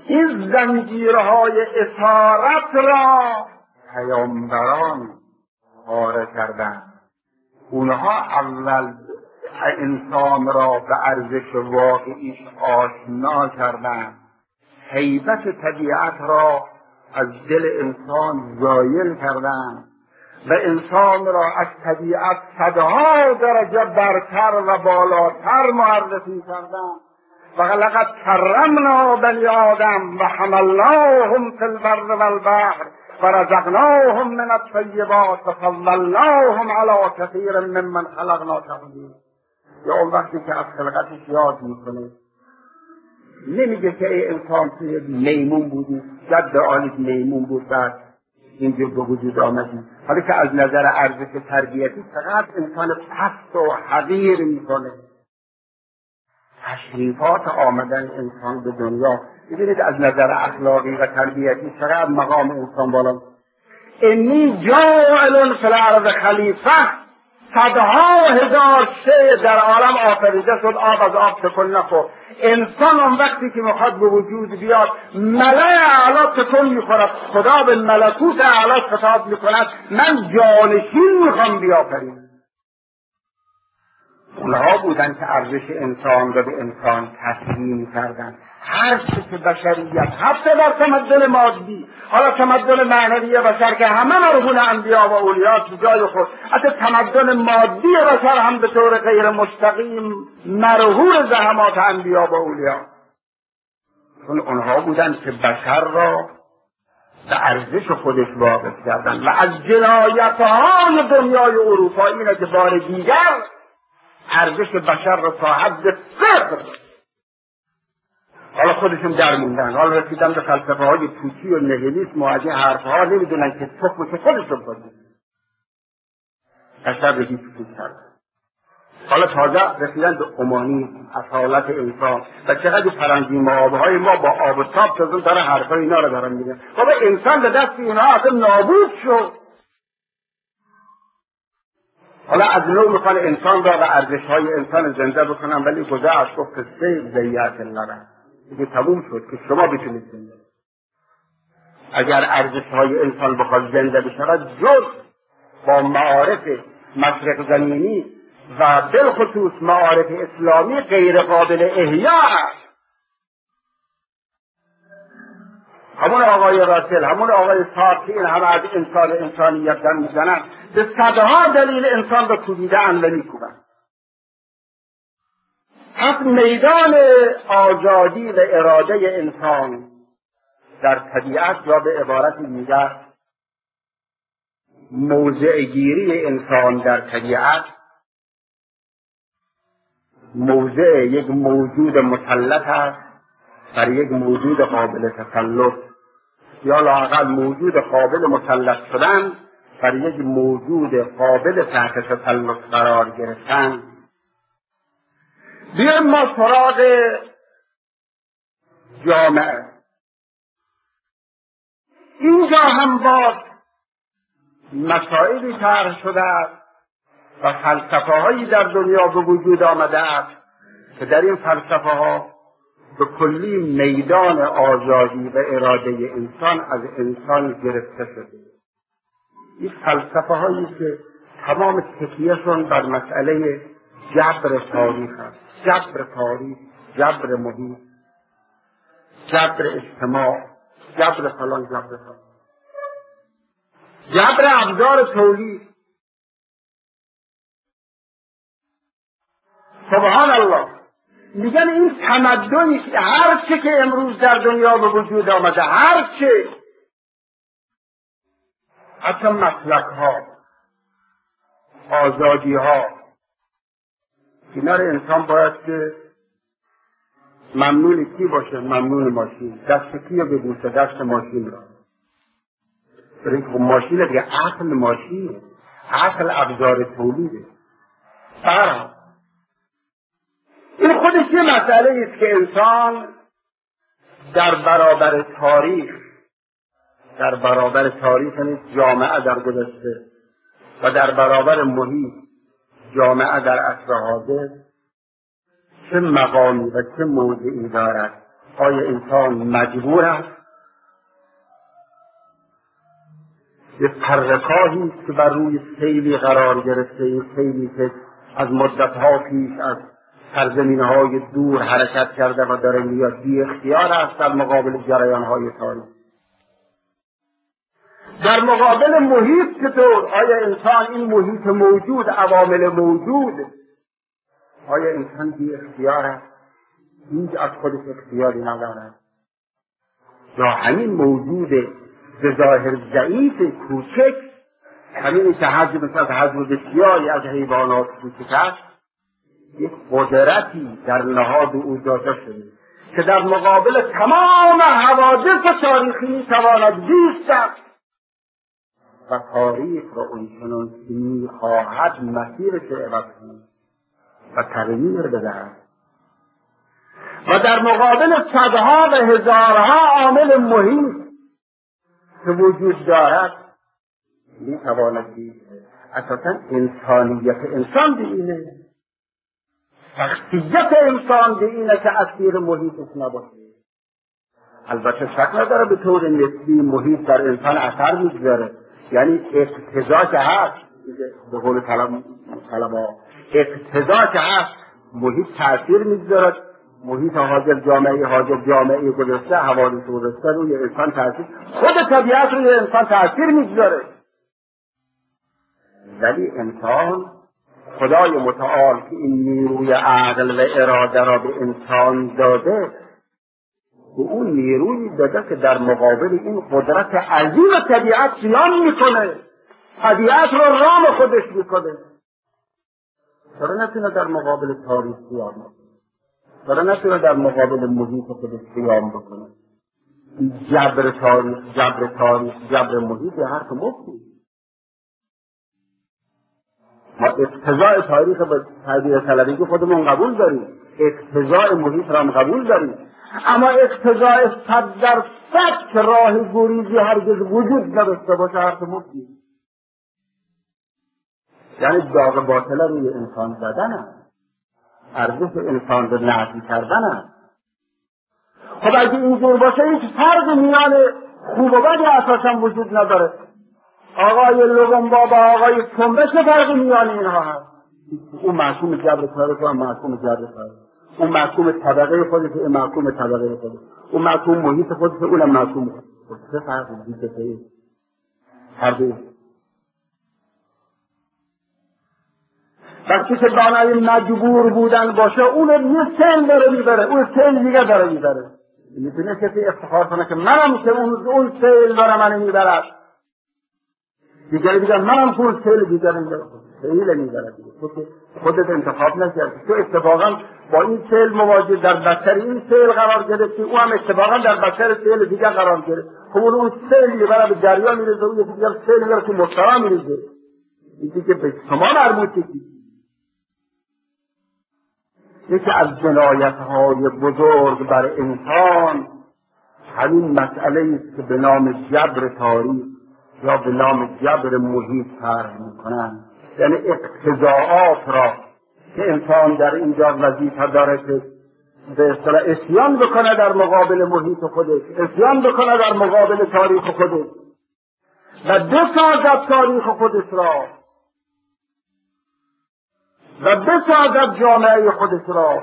این زنجیرهای اسارت را پیامبران پاره کردند. اونها اول انسان را به ارزش واقعیش آشنا کردند، هیبت طبیعت را از دل انسان زایل کردند و انسان را از طبیعت صدها درجه برتر و بالاتر معرفی کردند. و لقد کرمنا بنی آدم و حملناهم فی البر والبحر و رزقناهم من الطیبات و فضلناهم علی کثیر ممن خلقنا تفضیلا. یا اون وقتی که از خلقتش یاد میکنه نمیگه که ای انسان توی میمون بودی، جد عالیت میمون بود بعد اینجور به وجود آمدی. حالا که از نظر ارزش تربیتی فقط انسان پست و حقیر میکنه. تشریفات آمدن انسان به دنیا ببینید از نظر اخلاقی و تربیتی چقدر مقام انسان بالا. انی جاعل فی الارض خلیفه، صدها هزار شی در عالم آفریده شد، آب از آب تکون نخورد. انسان اون وقتی که میخواد به وجود بیاد ملأ اعلی تکون میخورد. خدا به ملکوت اعلی خطاب میکند من جانشین میخوام بیافرینم. اونها بودن که ارزش انسان را به انسان تسلیم کردن. هر چه که بشریت حتی در تمدن مادی، حالا تمدن معنوی بشر که همه مرهون انبیا و اولیا تو جای خود، حتی تمدن مادی بشر هم به طور غیر مستقیم مرهون زحمات انبیا و اولیا. چون اونها بودن که بشر را به ارزش خودش واقف کردن و از جنایت‌های دنیای اروپا اینه که بار دیگر ارزش بشر را تا حد صفر حالا خودشون در موندن. حالا رسیدن به فلسفه های پوچی و نهیلیسم و از این حرفها نمیدونن که تخم که خودشون بازی بشر رو هیچ پوچ کرد. حالا تازه رسیدن به اومانی اصالت انسان و چقدر فرنگیم آبهای ما با آب و تاب تازه داره حرفای اینا رو دارن میگن. بابا انسان به دست اینها اصلا نابود شد. حالا از نوع میخوان انسان را و ارزش‌های انسان زنده بکنن، ولی گذشت گفت سیب زیعت لرن دیگه تموم شد که شما بتونید زنده. اگر ارزش‌های انسان بخواد زنده بشود جز با معارف مشرق زمینی و بالخصوص معارف اسلامی غیر قابل احیا است. همون آقای راسل، همون آقای سارتر، این همه از انسانیت در میزنن، به صدها دلیل انسان را کوبیدن و میکوبن. پس میدان آزادی و اراده انسان در طبیعت یا به عبارت دیگر موضع گیری انسان در طبیعت موضع یک موجود مسلط است بر یک موجود قابل تسلط، یا لااقل موجود قابل مسلط شدن بر یک موجود قابل تحت تسلط قرار گرفتن. بیایم ما سراغ جامعه. اینجا هم باز مسائلی طرح شده است و فلسفه هایی در دنیا به وجود آمده است که در این فلسفه ها به کلی میدان آزادی و اراده انسان از انسان گرفته شده. این فلسفه هایی که تمام تکیهشون بر مسئله جبر تاریخ است. جبر تاریخ، جبر محیط، جبر اجتماع، جبر فلان، جبر فلان، جبر ابزار تولید. سبحان الله. میگن این تمدنی که هر چه که امروز در دنیا به وجود آمده، هر چه، حتی مسلک ها، آزادی ها، اینا رو انسان باید که ممنون کی باشه؟ ممنون ماشین. دست کی رو ببوسه؟ دست ماشین را. برای که ماشین دیگه عقل ماشینه، عقل ابزار تولیده. برام این خودش یه مسئله است که انسان در برابر تاریخ نیست، جامعه در گذشته و در برابر محیط، جامعه در عصر حاضر چه مقامی و چه موضعی دارد آیا انسان مجبور است یه پرکاهی که بر روی سیلی قرار گرفته، این سیلی که از مدتها پیش از سرزمین‌های دور حرکت کرده و داره میاد، بی اختیار است در مقابل جریان‌های تاریخ؟ در مقابل محیط چطور؟ آیا انسان این محیط موجود، عوامل موجود، آیا انسان بی اختیار است؟ هیچ از خودش اختیاری ندارد؟ یا همین موجود به ظاهر ضعیف کوچک، همینی که حجم بسیاری از حیوانات کوچک است، یک قدرتی در نهاد او داده شده که در مقابل تمام حوادث تاریخی میتواند بیستد و تاریخ را اونچنان که میخواهد مسیرش را عوض کند و تغییر بدهد و در مقابل صدها و هزارها عامل محیط که وجود دارد میتواند دید. اساسا انسانیت انسان به اینه، شخصیت انسان به اینه که اسیر محیطش نباشه. البته شک نداره به طور نسبی محیط در انسان اثر میگذاره، یعنی اقتضا که هست، به قول طلبا اقتضا که هست، محیط تأثیر میگذاره. محیط حاضر جامعه گذشته، حوادث گذشته روی انسان تأثیر، خود طبیعت روی انسان تأثیر میگذاره. ولی انسان، خدای متعال که این نیروی عقل و اراده را به انسان داده، به اون نیروی داده که در مقابل این قدرت عظیم طبیعت قیام میکنه، طبیعت را رام خودش میکنه. چرا نتونه در مقابل تاریخ قیام کنه؟ چرا نتونه در مقابل محیط خودش قیام بکنه؟ جبر تاریخ، جبر محیط به حرف مفتی. ما اقتضاء تاریخ به تعبیر طلبگی خودمون قبول داریم، اقتضاء محیط را هم قبول داریم، اما اقتضاء 100% که راه گریزی هرگز وجود نداشته باشه حرف مفتی. یعنی داغ باطله روی انسان زدن است، ارزش انسان رو نفی کردن است. خب اگه اینجور باشه هیچ فرق میان خوب و بدی اساسا وجود نداره. آقای لوگنبا با آقای تنبه چه فرقی میان اینها هست؟ اون محکوم جبر تاریخ و محکوم جبر تاریخ، اون محکوم طبقه خودش، این محکوم طبقه خودش، اون محکوم محیط خودش، اونم محکوم خودش. چه فرقی دیگه فرقی؟ وقتی که دانای مجبور بودن باشه، اون یه سیل داره میبره، اون سیل دیگه داره میبره. میتونه کسی افتخار کنه که منم که اون سیل داره منو میبرد، دیگری دیگر منم که اون سیل دیگری میبرد. خودت انتخاب نکردی، تو اتفاقا با این سیل مواجه در بستر این سیل قرار گرفتی، او هم اتفاقا در بستر سیل دیگر قرار گرفت. خب اون سیل میبره به دریا میرزه، اون یکی دیگر سیل میبره تو مسترا میرزه. این دیگه به شما مربوطه. یکی از جنایت‌های بزرگ بر انسان همین مسئله است که به نام جبر تاریخ یا به نام جبر محیط طرح می‌کنند. یعنی اقتضاعات را که انسان در اینجا وظیفه داره که به اصطلاح عصیان بکنه در مقابل محیط خودش، عصیان بکنه در مقابل تاریخ خودش و بسازد تاریخ خودش را و بسازد جامعه خودش را.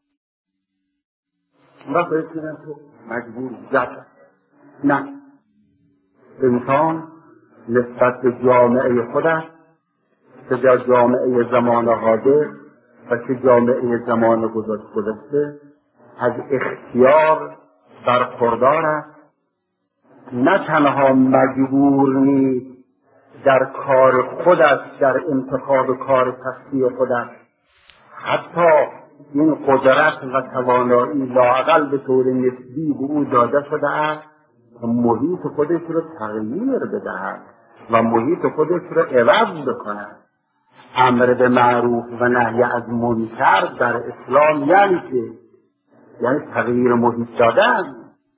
ما بسیدن که مجبور جبر. نه، انسان نسبت به جامعه خودش، چه جامعه زمان حاضر و چه جامعه زمان گذشته، از اختیار برخوردار است. نه تنها مجبور نیست در کار خودش، در انتخاب کار شخصی خودش، حتی این قدرت و توانایی لااقل به طور نسبی به او داده شده است که محیط خودش رو تغییر بدهد و محیط خودش رو عوض بکند. امر به معروف و نهی از منکر در اسلام یعنی چه؟ یعنی تغییر محیط دادن،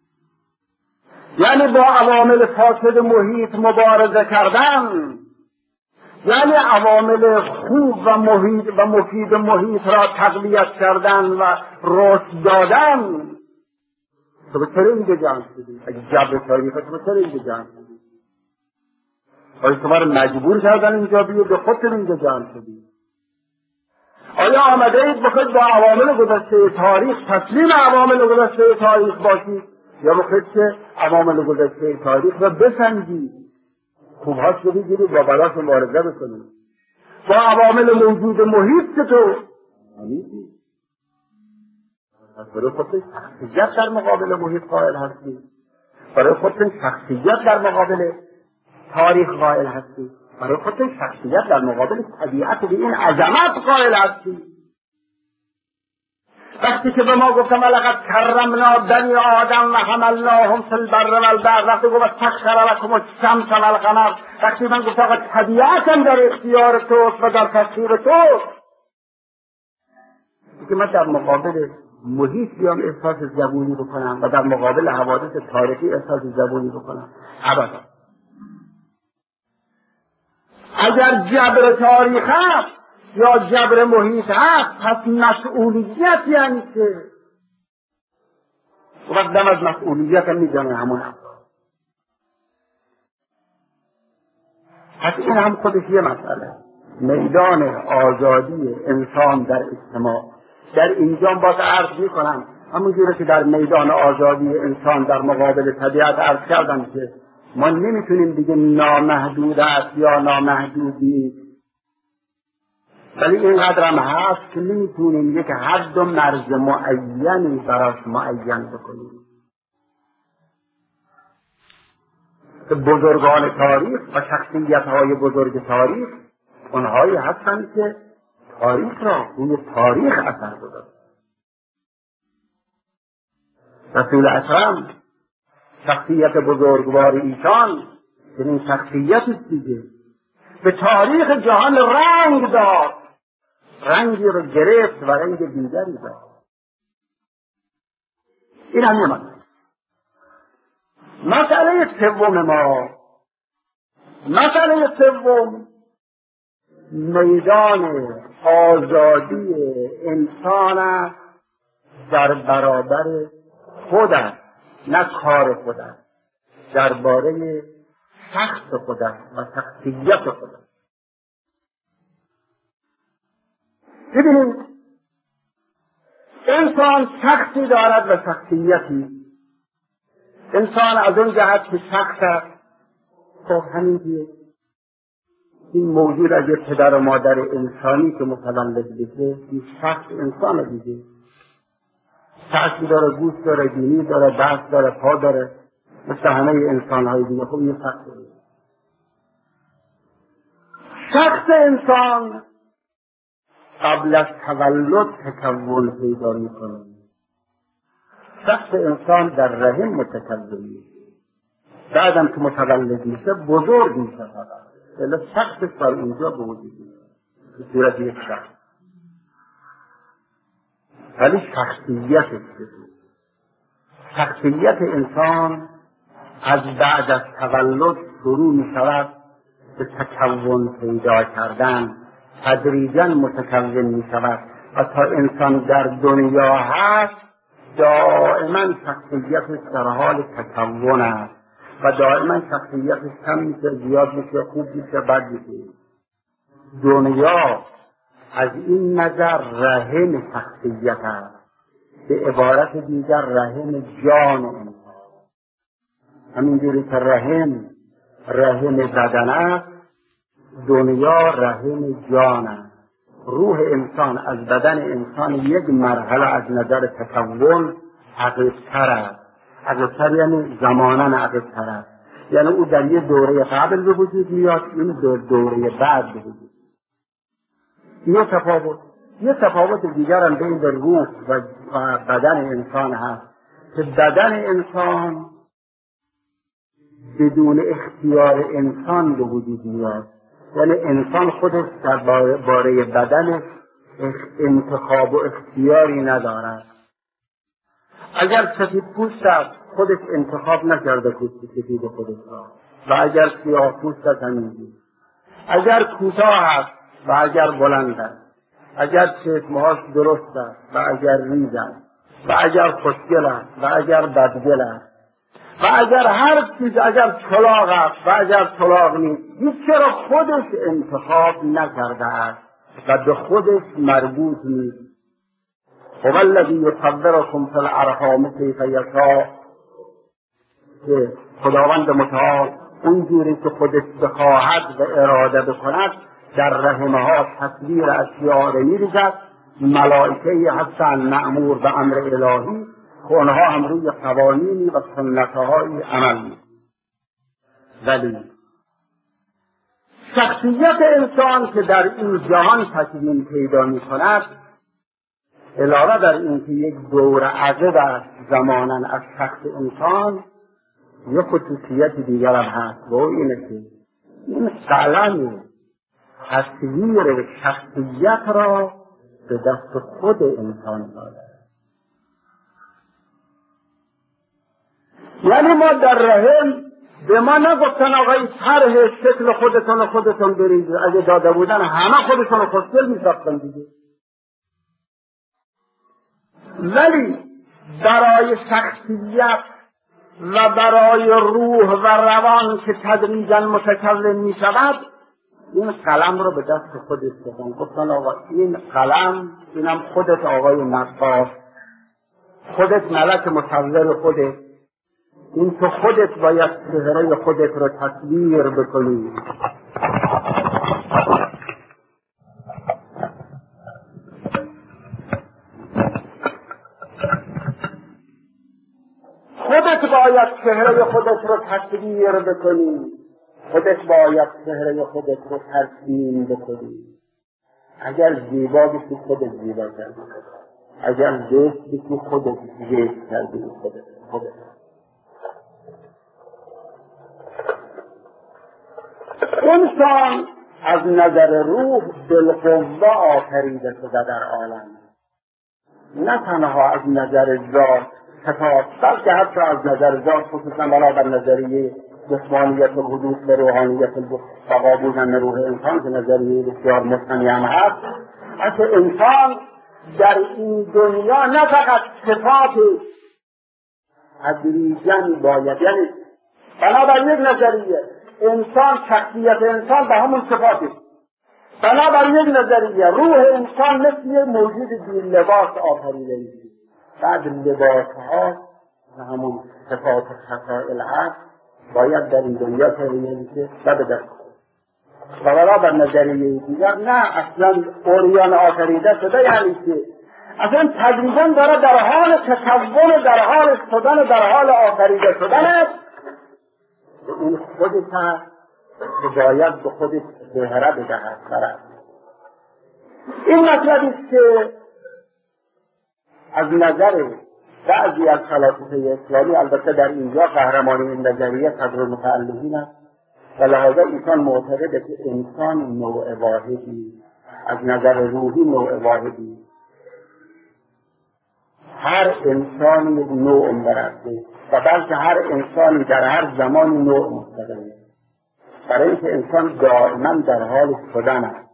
یعنی با عوامل فاسد محیط مبارزه کردن، یعنی عوامل خوب و مفید محیط را تقویت کردن و رشد دادن. تو چرا اینجا جمع شدی؟ اگه جبر تاریخ تو چرا اینجا جمع شدی؟ آیا شما رو مجبور کردن اینجا بیو به خودتون اینجا جمع شدی؟ آیا آمده اید بخواید با عوامل گذشته تاریخ تسلیم عوامل گذشته تاریخ باشید یا بخواید که عوامل گذشته تاریخ را بسنجید، خوبهاش رو بگیرید با براش مبارزه بکنید؟ با عوامل موجود محیط چطور؟ نمیدید. برای خودتون شخصیت در مقابل محیط قائل هستید، برای خودتون شخصیت در مقابل تاریخ قائل هستید، برای خودتون شخصیت در مقابل طبیعت به این عظمت قائل هستید. وقتی که به ما گفتم ولقد کرمنا بنی آدم و حملناهم فی البر والبحر، وقتی گفت سخر لکم الشمس والقمر، وقتی من گفتم آقا طبیعتم در اختیار توست و در تسخیر توست، که من در مقابل محیط بیام احساس زبونی بکنم و در مقابل حوادث تاریخی احساس زبونی بکنم؟ ابدا. اگر جبر تاریخ هست یا جبر محیط هست، پس مسئولیت یعنی که وقت دم از مسئولیت هم میزنه همون هم. پس این هم خودش یه مسئله. میدان آزادی انسان در اجتماع، در اینجا باز عرض میکنم همونجوره که در میدان آزادی انسان در مقابل طبیعت عرض کردم که ما نمیتونیم دیگه نامحدود است یا نامحدودی، ولی اینقدر هم هست که نمیتونیم یک حد و مرز معینی براش معین بکنیم. بزرگان تاریخ و شخصیت‌های بزرگ تاریخ اونهایی هستند که تاریخ را روی تاریخ اثر گذاشتند. رسول اکرم شخصیت بزرگوار ایشان این شخصیتی دیگه به تاریخ جهان رنگ داد، رنگی رو گرفت و رنگ دیگری داد. این هم یه مسئله سوم ما، مسئله سوم میدان آزادی انسان است در برابر خودش، نه کار خودش، درباره شخص خودش و شخصیت خودش. ببینید انسان شخصی دارد و شخصیتی. انسان از اون جهت که شخص است، خب همینجوره این موجود از یک پدر و مادر انسانی که متولد بشه، این شخص انسان دیگه، چشم داره، گوشت داره، بینی داره، دست داره، پا داره، مثل همه انسان‌های دیگه. خب این شخص دیگه. شخص انسان قبل از تولد تکون پیدا میکنه. شخص انسان در رحم متکون میشه، بعدم که متولد میشه بزرگ میشه، الا شخص در اونجا به وجود میشه به صورت یک شخص. ولی شخصیت انسان از بعد از تولد شروع میشود به تکون پیدا کردن، تدریجاً متکون میشود و تا انسان در دنیا هست دائما شخصیتش در حال تکون است و دائما شخصیتش کم میشه، زیاد میشه، خوب میشه، بد میشه. دنیا از این نظر رحم شخصیت است، به عبارت دیگر رحم جان انسان. همینجوری که رحم بدن است، دنیا رحم جان است. روح انسان از بدن انسان یک مرحله از نظر تکون عقب‌تر است. عقب‌تر یعنی زماناً عقب‌تر است، یعنی او در یه دوره قبل به وجود میاد، این دوره بعد به وجود. یه تفاوت دیگر هم بین روح و بدن انسان هست که بدن انسان بدون اختیار انسان به وجود میاد، یعنی انسان خودش در باره بدنش انتخاب و اختیاری ندارد. اگر سفید پوست است خودش انتخاب نکرده پوست سفید خودش را، و اگر سیاه پوست است همینجور. اگر کوتاه است و اگر بلند است، اگر چشمهاش درست است و اگر ریز است، و اگر خوشگل است و اگر بدگل است و اگر هر چیز، اگر طلاق است و اگر طلاق نیست، هیچ را خودش انتخاب نکرده است و به خودش مربوط نیست. هو الذی یصورکم فی الارحام کیف یشاء، که خداوند متعال اونجوری که خودش بخواهد و اراده بکند در رحمه ها تصویر اشیاء را می‌ریزد. ملائکه‌ای هستند مأمور به امر الهی که آنها هم روی قوانینی و سنت‌هایی عمل می‌کنند. ولی شخصیت انسان که در این جهان تکوین پیدا می‌کند، علاوه بر اینکه یک دور عقب است زماناً از شخص انسان، یک خصوصیت دیگر هم هست و اینه که این قلم تصویر شخصیت را به دست خود انسان داده. یعنی ما در رحم به ما نگفتن آقای طرح شکل خودتون برید، اگه داده بودن همه خودتون خوشگل می‌ساختن دیگه. ولی برای شخصیت و برای روح و روان که تدریجاً متکون می شود، این قلم رو به دست خودش دادن. گفتن آقا این قلم، اینم خودت آقای نقاش، خودت ملک مصور خودت، این تو خودت باید چهره خودت رو تصویر بکنی. خودت باید چهره خودت رو تصویر بکنی، خودت باید چهره خودت رو ترسیم بکنی. اگر زیبا بشی خودت زیبا کردی، اگر زشت بشی خودت زشت کردی. خودت انسان از نظر روح بالقوه آفریده شده در عالم، نه تنها از نظر ذات صفات، بلکه حتی از نظر ذات، خصوصا بنابر نظریه جسمانیت الحدوث و روحانیت البقا بودن روح انسان که نظریه بسیار مستنی هم هست. اصلا انسان در این دنیا نه فقط صفات تدریجاً باید، یعنی بنابر یک نظریه انسان، شخصیت انسان به همون صفاتی، بنابر یک نظریه روح انسان مثل موجود بی لباس آفریده میشه. بعد لباسها و همون صفات خصائل هست باید در این دنیا تهیه میشه و به دست و بنابر نظریه دیگر نه، اصلا اوریان آفریده شده، یعنی که اصلا تدریجاً داره در حال تکون، در حال شدن، در حال آفریده شدن است. این خودش هست که باید به خودش بهره بدهد. این مطلبی است که از نظر بعضی از فلاسفه اسلامی، البته در اینجا قهرمانی این نظریه صدر المتعلقین است و لحاظا ایشان معتقده که انسان نوع واحدی، از نظر روحی نوع واحدی، هر انسانی نوع برسته و بلکه هر انسانی در هر زمانی نوع مستقلی، برای اینکه انسان دائما در حال شدن است،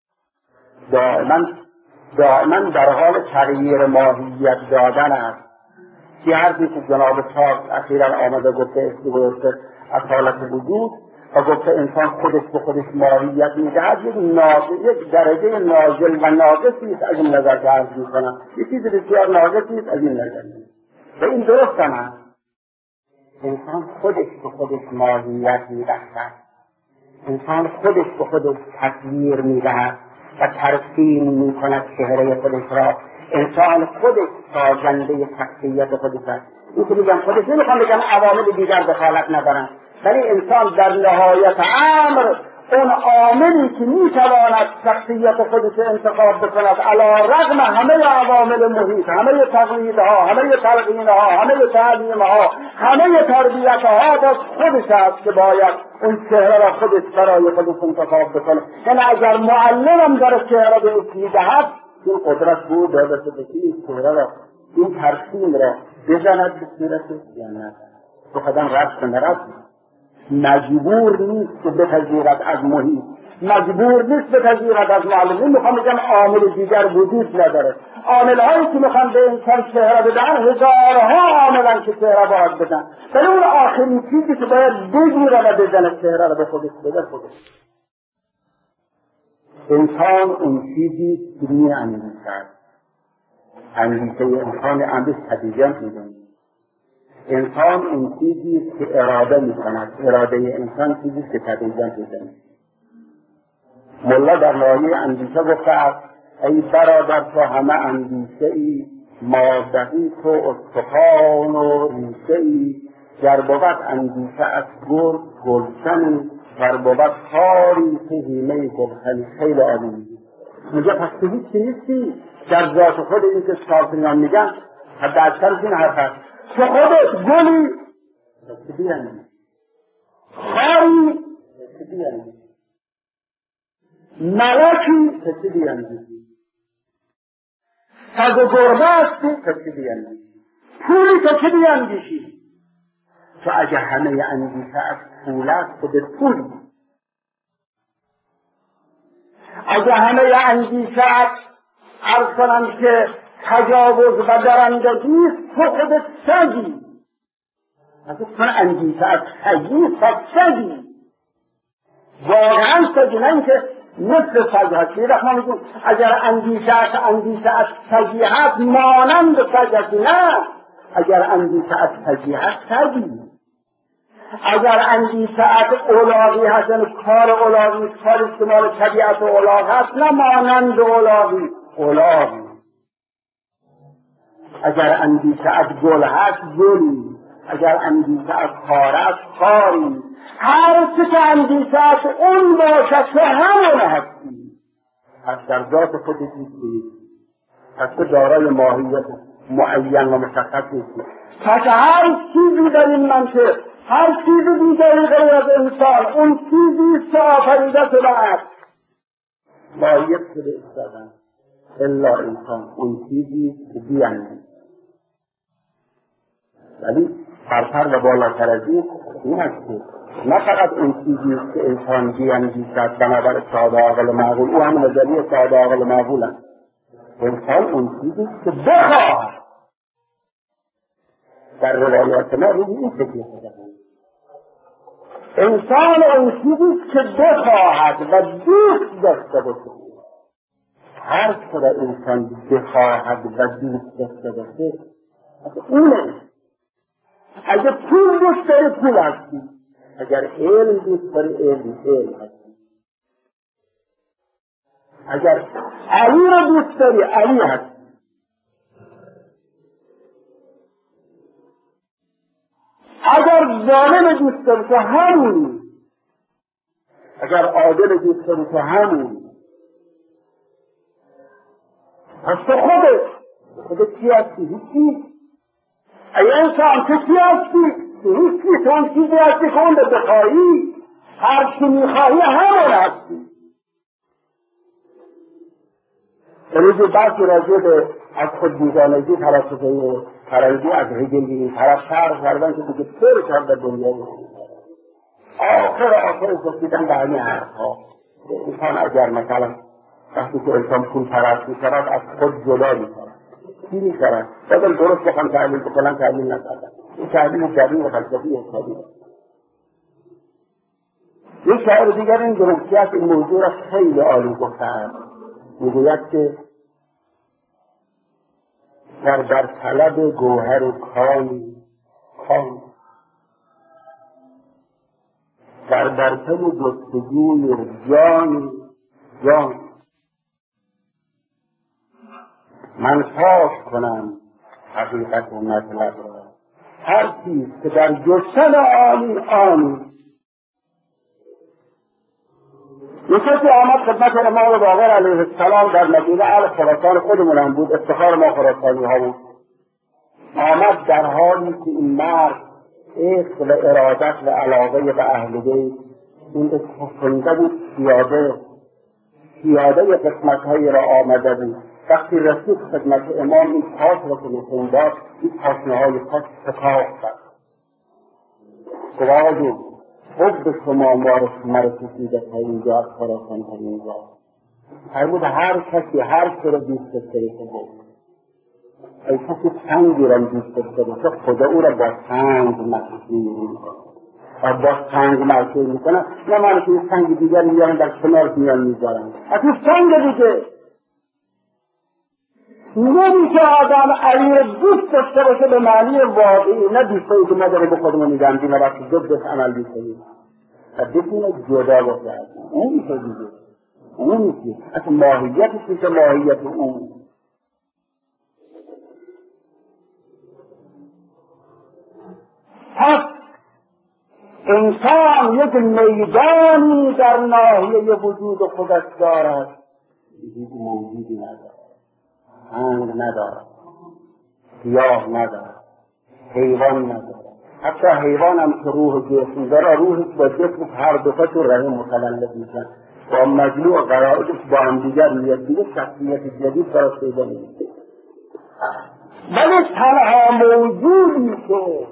دائما در حال تغییر ماهیت دادن است. که حرفی که جناب چاک اخیراً آمده گفته استوارت از حالت وجود و گفته انسان خودش به خودش ماهیت میدهد، یک درجه نازل و ناقصی است. از این نظر که عرض میکنم یک چیز بسیار ناقصی است. از این نظر و این درست هم است. انسان خودش به خودش ماهیت میدهد، انسان خودش به خودش تصویر میدهد و ترسیم میکند چهره خودش را. انسان خودش سازنده شخصیت خودش است. این که میگم خودش، نمیخوام بگم عوامل دیگر دخالت ندارن، ولی انسان در نهایت امر اون عاملی که میتواند شخصیت خودش انتخاب بکند علی رغم همه عوامل محیط، همه تقلیدها، همه تلقینها، همه تعلیمها، همه تربیتها، باز خودش است که باید اون چهره را خودش برای خودش انتخاب بکنه. یعنی اگر معلمم داره چهره به اصلی دهد، این قدرت بود داده شده که این چهره را، این ترسیم را بزند به صورت یا نه تو خدم رفت نرفت، مجبور نیست که بپذیرد از محیط مجبور نیست بپذیرد از معلم. این میخوام بگم عامل دیگر وجود نداره. عامل هایی که میخوام به انسان چهره بدن هزارها عاملن که چهره باید بدن، ولی اون آخرین چیزی که باید بگیره و بزنه چهره رو به خودش بده خودش. انسان اون چیزی که می اندیشد، اندیشه انسان امروز تدریجاً می‌دهد. انسان اون چیزی که اراده می‌کند، اراده انسان چیزی که تدریجاً می‌دهد. ملا در ناحیه اندیشه گفته است ای برادر تو همه اندیشه ای، مادهی تو استخوان و ریشه ای، گر بود اندیشه از گرگ گلشنی، گر بود کاری تو هیمه گلشنی. خیلی عالی میگه پس تو هیچی نیستی در ذات خود. این که شافعیان میگن حتی اکثر این حرف هست تو خودت گلی پس بیانی، خاری پس بیانی، ملکی پس بیانی، سگ و گربه هستی پس بیانی، پولی پس بیاندیشی. تو اگه همه اندیشه از پول است خودت پولی، اگه همه اندیشه عرض کنم که تجاوز و درندگیست تو خودت سگی. اگه تو اندیشه از سگی پس سگی، واقعا سگی، نه اینکه مثل سگ هستی. رحمه میگون اگر اندیشه از سگی هست مانند سگ هستی. نه، اگر اندیشه از سگی هست سگی. اگر اندیشه از اولاغی هست، یعنی کار اولاغی، کاری که مال طبیعت اولاغ هست، نه مانند اولاغی، اولاغی. اگر اندیشه از گل هست گلی، اگر اندیشه از کار هست کاری. هر چه که اندیشه از اون باشد تو همون هستی. پس در ذات خودت نیستی، پس تو دارای ماهیت معین و مشخص نیستی. پس هر چیزی در این منطق، هر چیزی دیگری غیر از انسان، اون چیزی که آفریده شده است ماهیت شده استادن الا انسان، اون چیزی که بیاندیشد. ولی برتر و بالاتر از این است که نه فقط اون چیزی که انسان بیاندیشد بنابر ساده عاقل معقول، او هم نظریه ساده عاقل معقول است. انسان اون چیزی که بخواهد، در روایات ما روی این فکر شده انسان اون چیزی که بخواهد و دوست داشته باشه. هر چرا انسان بخواهد و دوست داشته باشه اونه. اگر پول دوست داری پول هستی، اگر علم دوست داری علم هستی، اگر علی را دوست داری علی هستی، اگر ظالم دوست داری تو همونی، اگر عادل دوست داری تو همونی. پس تو خودت چی هستی؟ هیچی. ای انسان تو چی هستی؟ تو هیچی. تو اون چیزی هستی که اون رو بخواهی، هر چی میخواهی همون هستی. امروز بعضی راجع به از خود بیگانگی فلسفه فرنگی از هگل این طرف شرح کردن که دیگه پر کرده دنیا آخر گفتیدن به همین حرفها. انسان اگر مثلا وقتی که انسان پول پرست می‌شود از خود جدا می‌شود، چی می‌شود؟ بازم درست بخوام تحلیل بکنم تحلیل نکردم. این تحلیل جدید و فلسفی حسابی است. یک شاعر دیگر این درستیت این موضوع را خیلی عالی گفته‌اند. میگوید که در طلب گوهر کان در پی جستجوی جان من پاک کنم حقیقت و مطلب را. هر چیز که در جستن آنی یکی آمد خدمت امام باقر علیه السلام در مدینه، اهل خراسان خودمون هم بود، افتخار ما خراسانی ها بود. آمد در حالی که این مرد عشق و ارادت و علاقه به اهل بیت این خونده بود، پیاده قسمت‌هایی را آمده بود. وقتی رسید خدمت امام این تاج را که نشون داد، این تاشنه‌های تاج شکافت. گواه حب شما ما رو کشیده تا اینجا، از خراسان تا اینجا. فرمود هر کسی هر چه رو دوست داشته باشه، ای کسی سنگی را دوست داشته باشه، خدا او را با سنگ مشهور میکنه. و با سنگ مشهور میکنه، نه من که سنگ دیگر میارن در کنار میان میذارن. از این سنگ دیگه نمیشه آدم علی را دوست داشته باشه به معنی واقعی، نه دوستایی که ما داریم به خودمون میگندیم و وقتی ضدش عمل میکنیم و بتونه جدا باشه. اون میشه دیگه، اون میشه اصلا ماهیتش میشه ماهیت اون. پس انسان یک میدانی در ناحیه وجود خودش دارد، هیچ موجودی ندارد، رنگ ندارد، سیاه ندارد، حیوان ندارد. حتی حیوان هم که روح جسم داره، روحش با جسم هر دوتا تو رحم متولد میشن، با مجموع قرائدش با هم دیگر میاد، دیگه شخصیت جدید براش پیدا نمیشه. ولی تنها موجودی که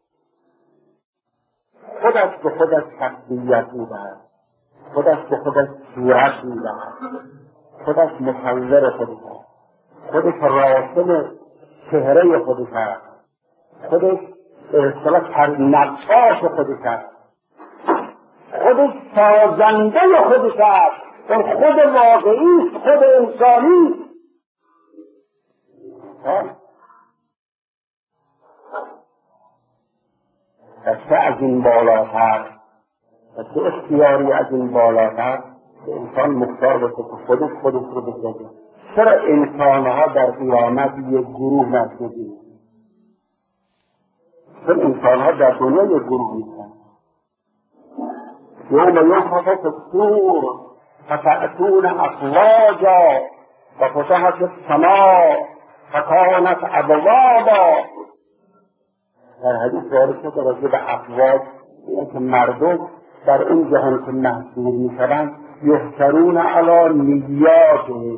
خودش به خودش شخصیت میدهد، خودش به خودش صورت میدهد، خودش مصور خودش هست، خودش راسم چهره خودش هست، خودش نقاش خودش هست، خودش سازنده خودش هست. اون خود واقعی، خود انسانی. دسته از این بالاتر، دسته اختیاری از این بالاتر که انسان مختار باشه که خودش رو بسازه. چرا انسانها در قیامت یک گروه نشدیم؟ چون انسانها در دنیا یک گروه نیستن. یوم ینفخ فی الصور فتأتون افواجا و فتحت السماء فکانت ابوابا. در حدیث وارد شده راجع به افواج، که مردم در اون جهان که محصور میشوند یحشرون علی نیاتهم،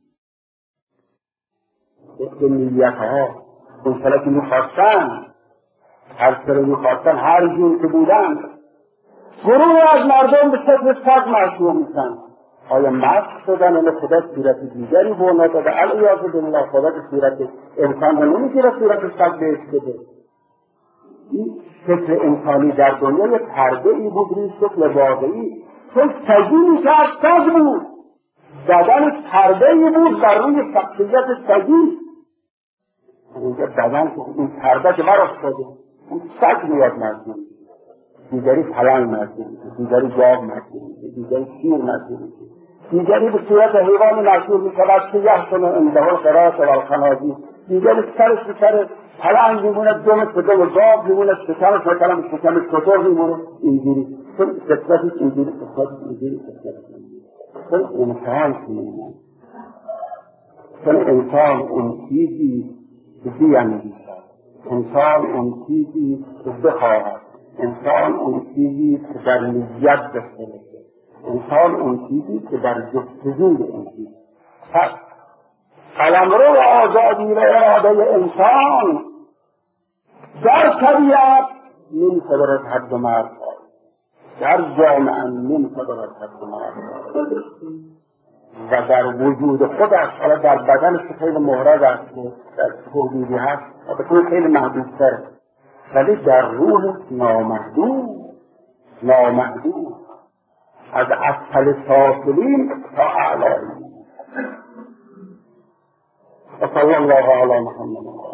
به نیتها، اون سالا که میخواستن، هر سر میخواستن، هر جور که بودن، گروه از مردم به شکل سگ محصور میشن. آیا مشق شدن و خدا صورت دیگری به اونا داده؟ علیاذ بالله، خدا که صورت انسان رو نمیگیره، صورت سگ بهش بده. این شکل انسانی در دنیا یک پرده ای بود روی شکل واقعی، چون سگی میکرد سگ بود، بدنش پرده ای بود بر روی شخصیت سگی. اینجا بدن که این پرده که بر افتاده، اون سگ میاد مجبور، دیگری پلنگ مجبور، دیگری گاو مجبور، دیگری شیر مجبور، دیگری به صورت حیوان مجبور میشود که یحسن عنده القراص والخنازیر، دیگری سرش به سر پلنگ میمونه، دمش به دم گاو میمونه، شکمش مثلا به شکم شتر میمونه. اینجوری چون فطرتش اینجوری، چون انسان میمونه، چون انسان اون چیزی که بیاندیشد، انسان اون چیزی که بخواهد، انسان اون چیزی که در نیت داشته باشه، انسان اون چیزی که در جستجوی اون چیز. پس قلمرو و آزادی و اراده انسان در طبیعت نمی‌تواند حد و مرز در جامعه نمی‌تواند حد و مرز و در وجود خودش، حالا در بدنش که خیلی محرز است و در حدودی هست و بکنه خیلی محدودتر، ولی در روح نامحدود از اسفل سافلین تا اعلایی. و صلی الله علی محمد.